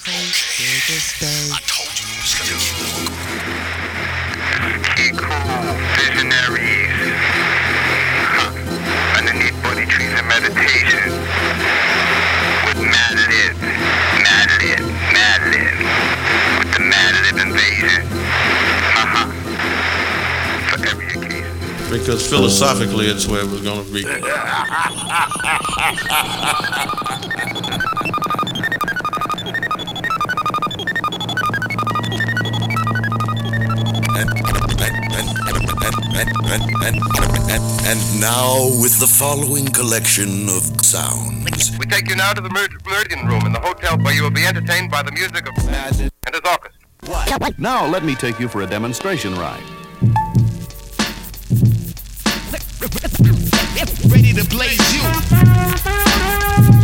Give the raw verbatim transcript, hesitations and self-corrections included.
place here to stay. I told you it was gonna be Keep cool, visionaries. Huh. Underneath buddy trees and meditation. With Mad Lib, Mad Lib, Mad Lib. With the Mad Lib invasion. Haha. For every occasion. Because philosophically, it's where it was going to be. And, and, and, and, and now, with the following collection of sounds. We take you now to the Mer- Meridian Room in the hotel where you will be entertained by the music of Mad Lib and his orchestra. Now let me take you for a demonstration ride. Ready to blaze you.